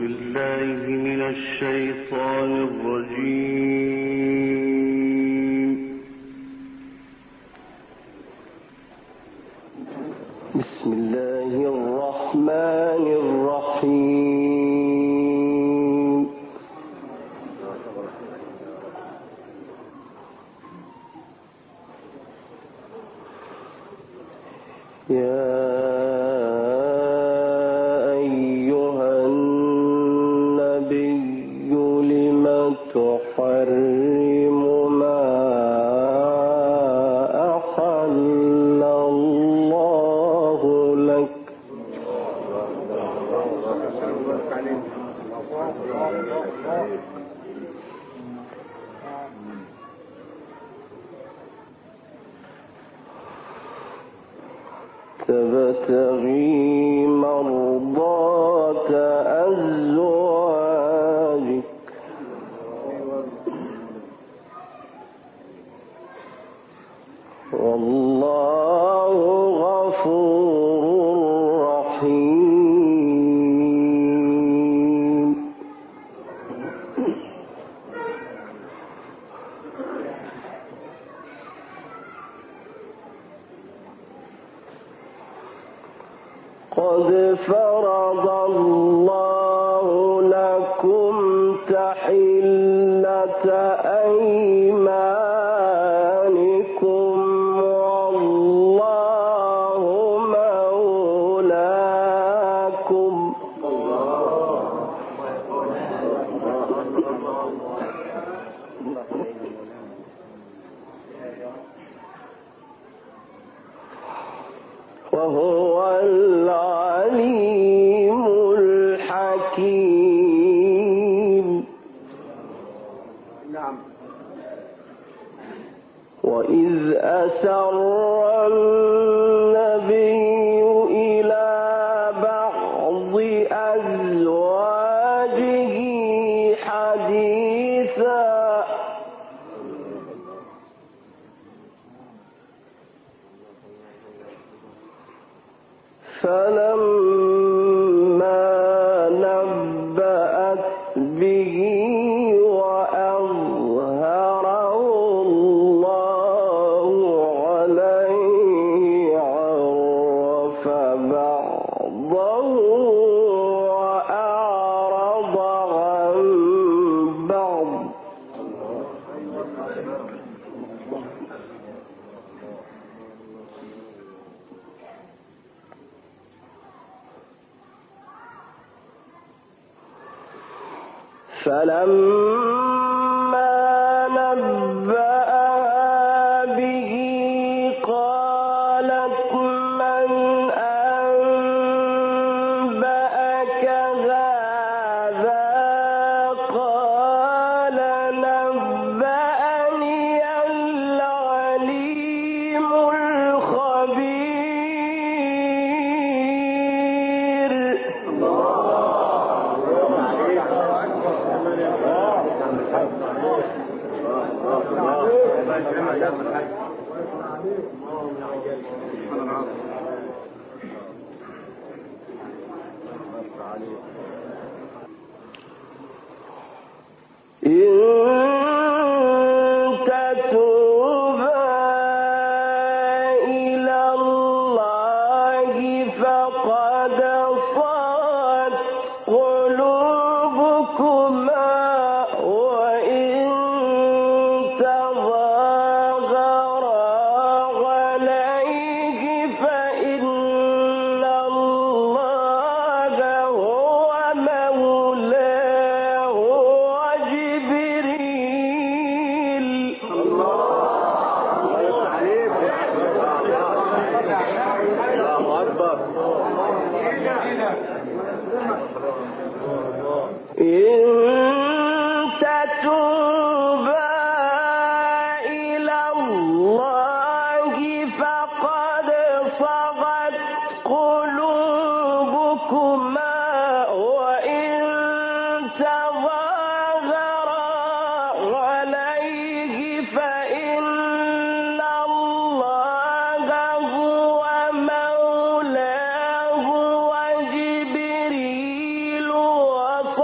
بالله من الشيطان الرجيم. بسم الله الرحمن الرحيم. يا تحرم ما أحل الله لك تبتغي مرضات أزواجك والله غفور رحيم. قد فرض الله لكم تحلة أيمانكم والله مولاكم وهو العليم الحكيم. وإذ أسر النبي إلى بعض أزواجه حديثا فلما نبأت به وأظهره الله عليه عرف بعضه وأعرض عن بعض فلما نبأها به قالت من أنبأك هذا قال نبأني العليم الخبير. إن تتوبا إلى الله فقد صغت قلوبكما وإن تظاهرا عليه فإن الله هو مولاه وجبريل. الله أكبر. إن تتوبا إلى الله فقد صغت قلوبكما وإن تظاهرا عليه فإن الله هو مولاه وجبريل وصالح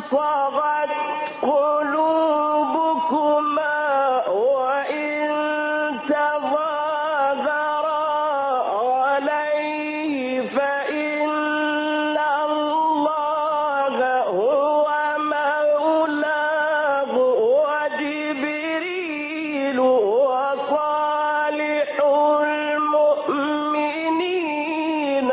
صغت قلوبكما وإن تظاهرا عليه فإن الله هو مولاه وجبريل وصالح المؤمنين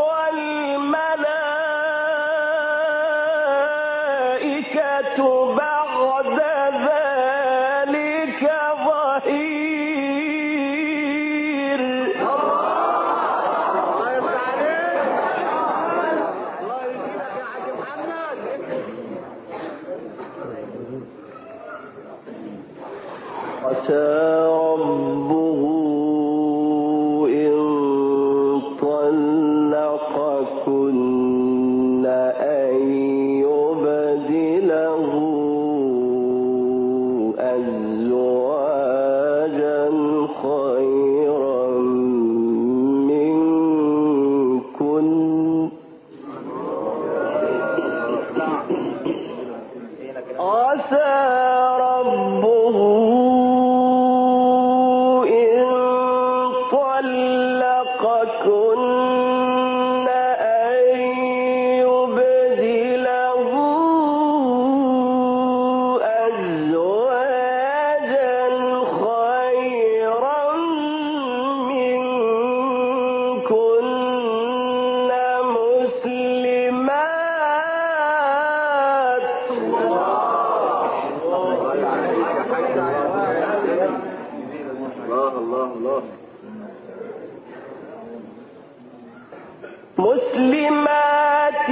والملائكة بعد ذلك ظهير. الله يفتح عليك. الله يزيدك يا حاج محمد. عسى ربه إن طلقكن أن يبدله أزواجا خيرا منكن عسى ربه إن طلقكن أن يبدله أزواجا خيرا منكن مسلمات مسلمات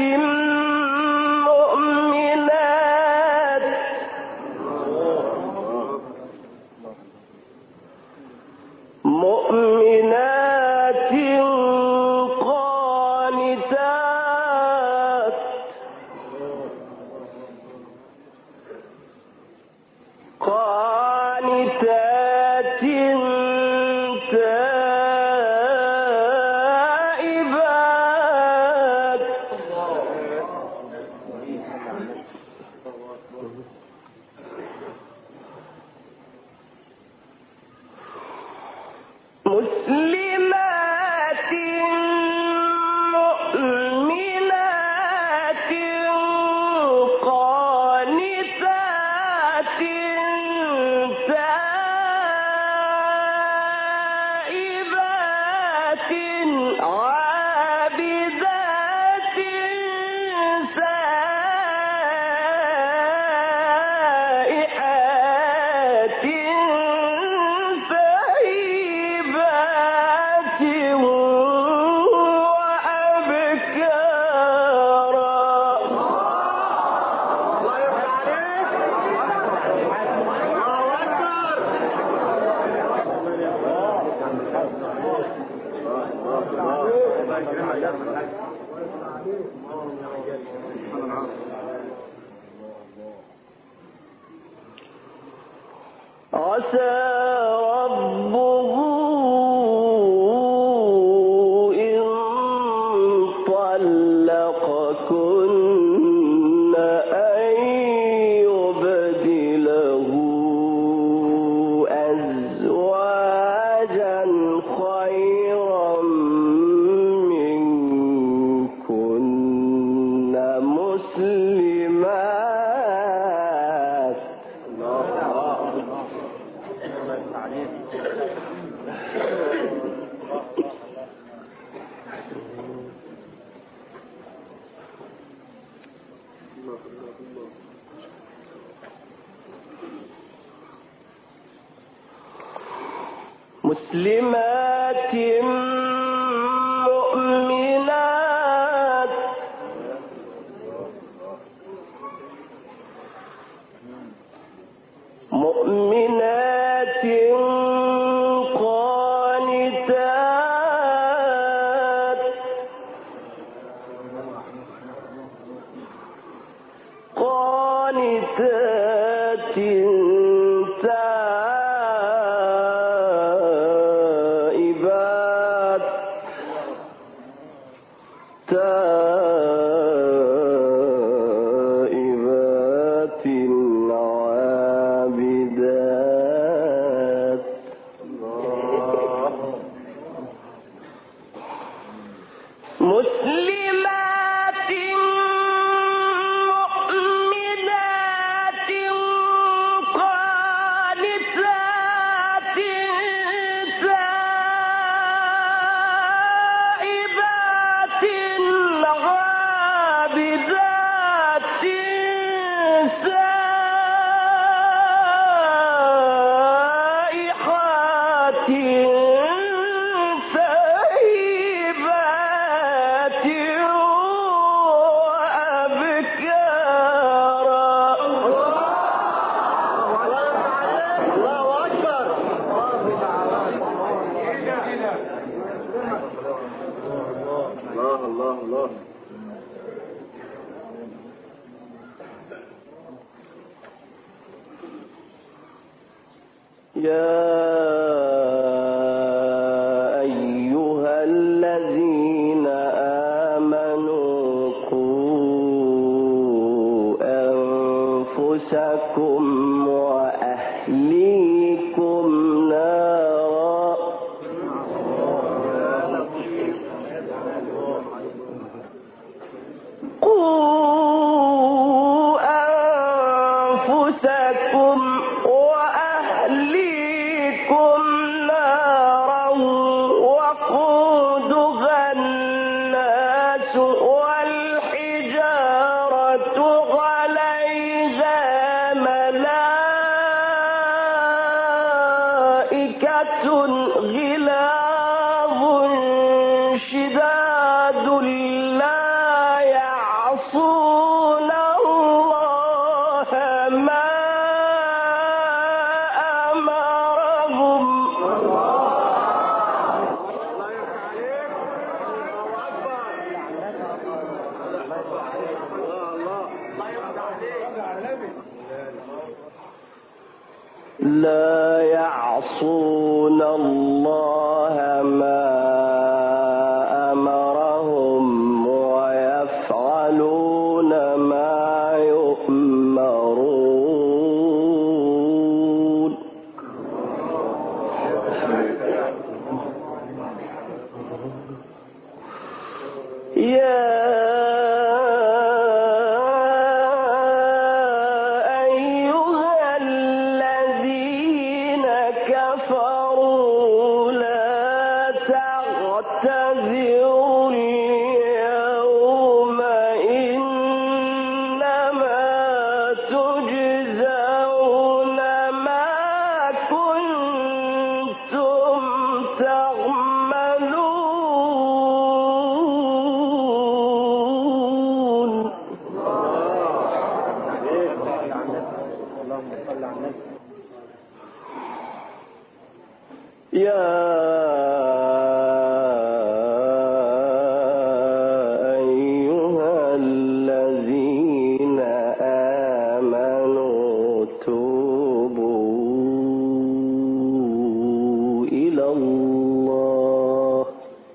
مؤمنات مؤمنات قانتات قانتات تائبات مسلمات مؤمنات قانتات تائبات عابدات سائحات سيبات وأبكارا. الله يفتح عليك. الله أكبر. عسى ربه إن طلقكن أن يبدله أزواجا خيرا منكن مسلمات مسلمات مؤمنات مؤمنات قانتات قانتات تائبات تائبات يا أيها الذين آمنوا قوا أنفسكم وأهليكم نارا قوا أنفسكم وأهليكم نارا وقودها الناس والحجارة عليها ملائكة غلاظ شداد لا يعصون الله ما أمرهم لا يعصون الله ما أمرهم ويفعلون ما يؤمرون يا أيها الذين كفروا لا تعتذروا اليوم إنما تجزون ما كنتم تعملون يا أيها الذين آمنوا توبوا إلى الله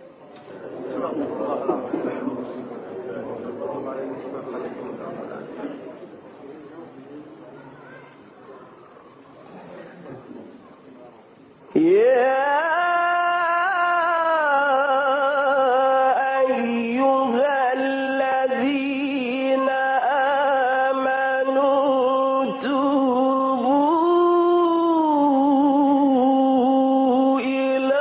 يا أيها الذين آمنوا توبوا إلى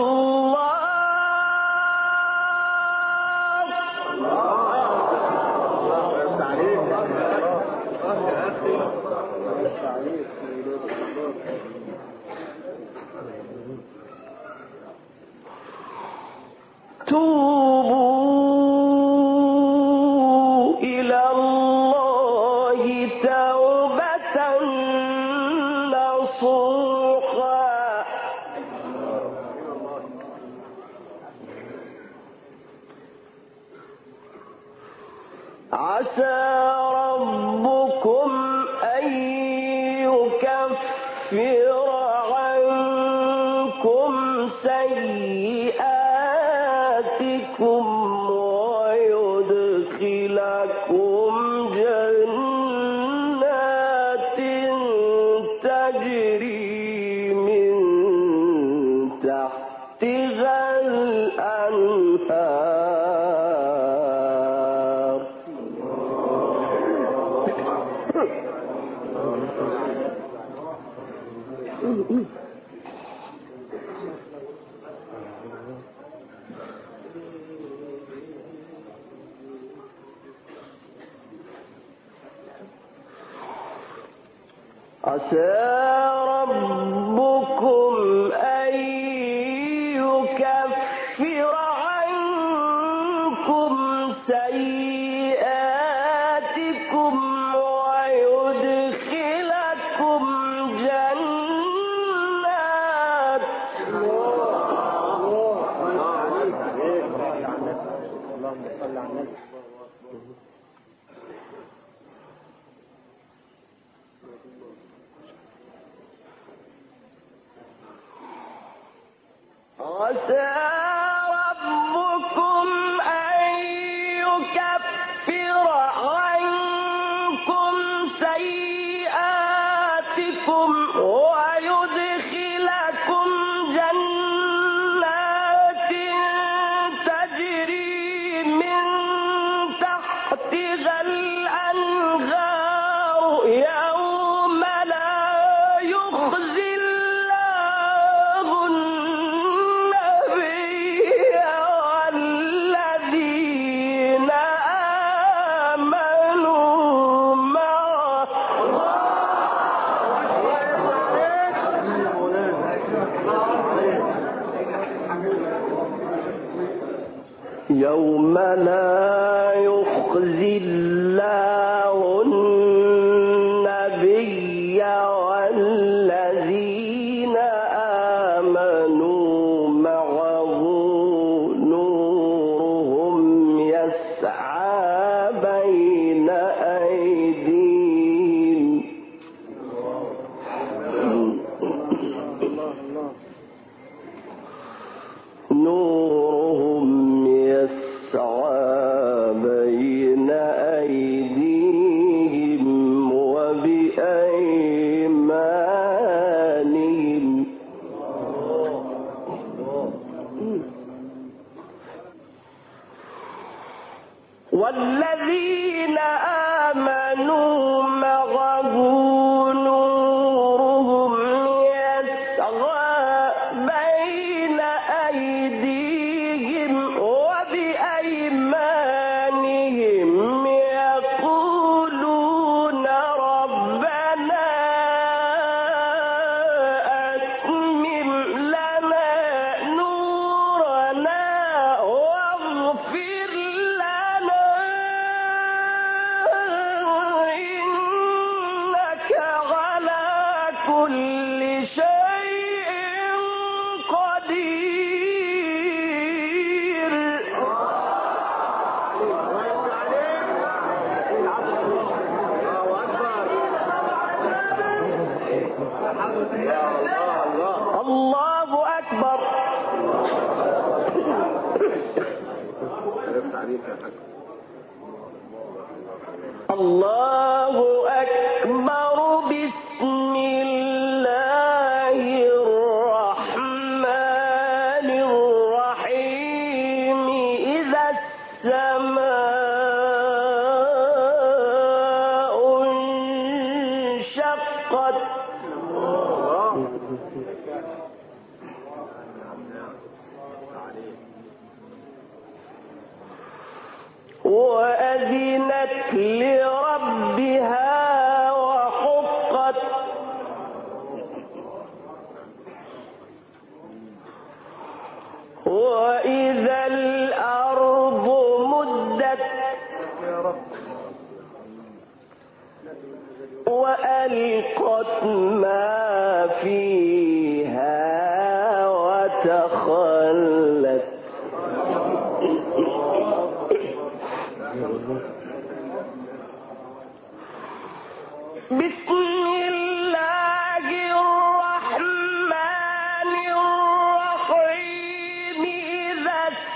توبوا إلى الله توبة نصوحا عسى ربكم أن يكفر عنكم سيئاتكم ويدخلكم جنات تجري من تحتها الأنهار عسى ربكم أن يكفر عنكم سيئاتكم ويدخلكم جنات اللهم صل على النبي. عسى ربكم أن يكفر عنكم سيئاتكم ويدخلكم جنات تجري من تحتها الأنهار يوم لا يخزي الله النبي والذين آمنوا معه يوم لا يخزي الله النبي والذين آمنوا معه نورهم يسعى بين أيديهم نورهم يسعى بين أيديهم وبأيمانهم والذين آمنوا معه نورهم يسعى بين أيديهم وبأيمانهم يقولون ربنا أتمم لنا نورنا واغفر لنا إنك على كل شيء قدير الله أكبر الله أكبر بسم الله الرحمن الرحيم إذا السماء انشقت وأذنت لربها وحقت وإذا الأرض مدت وألقت ما فيها وتخلت بسم الله الرحمن الرحيم إذا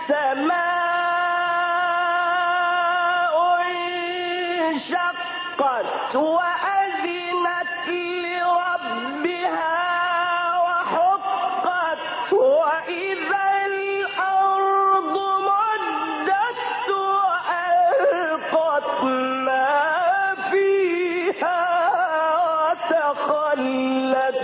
السماء انشقت وأذنت لربها وحقت وإذا الأرض مدت وألقت ما فيها وتخلت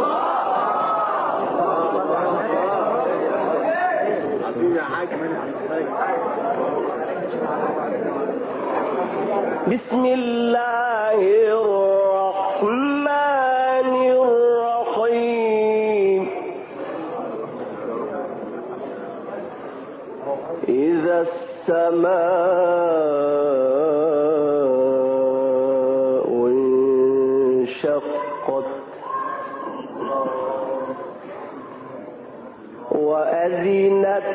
بسم الله الرحمن الرحيم إذا السماء انشقت وأذنت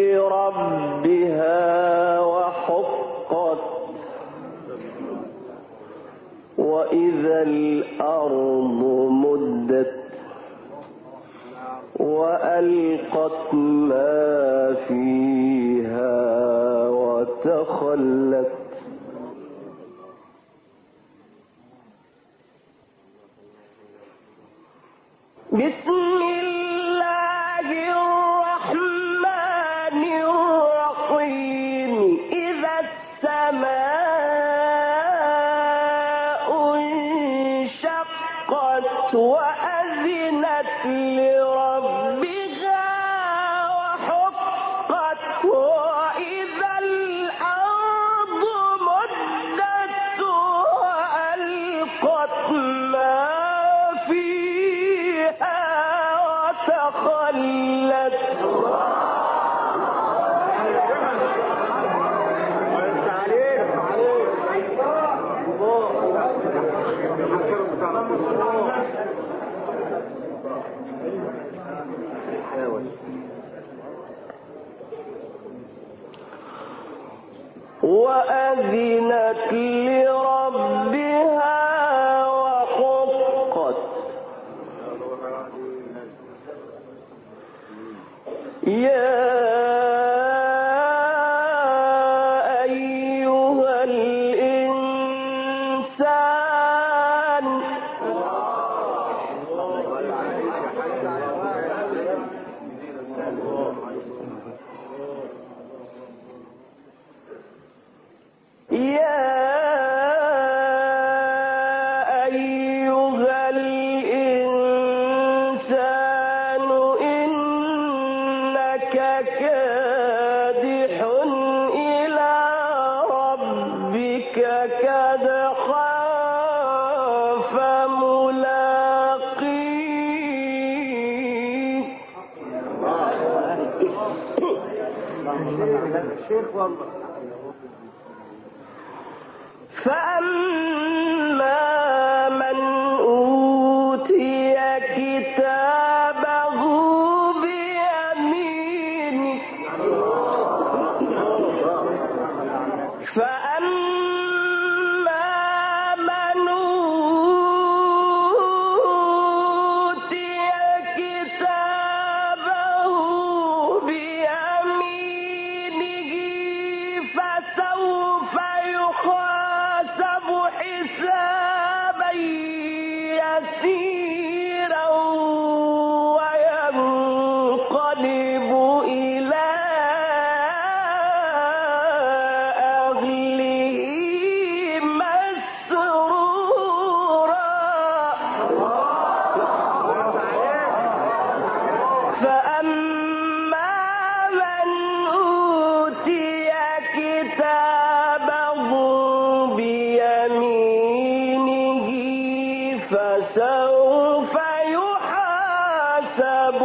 لربها وحقت وإذا الأرض مدت وألقت ما فيها وتخلت بسم الله الرحمن الرحيم إذا السماء انشقت وأذنت لربها وحقت وإذا الأرض مدت وألقت ما فيها وتخلت وأذنت لربها وحقت يا أيها الإنسان إنك كادح إلى ربك كدحا فملاقيه فأما من أوتي كتابه بيمينه فأما من أوتي كتابه بيمينه فسوف يحاسب حسابا يسيرا وينقلب إلى أهله مسرورا فأما من أوتي كتابه بيمينه فسوف يحاسب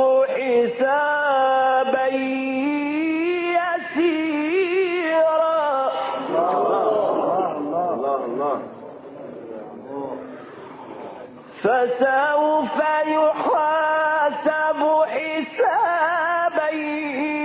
حسابا يسيرا فسوف يحاسب حسابا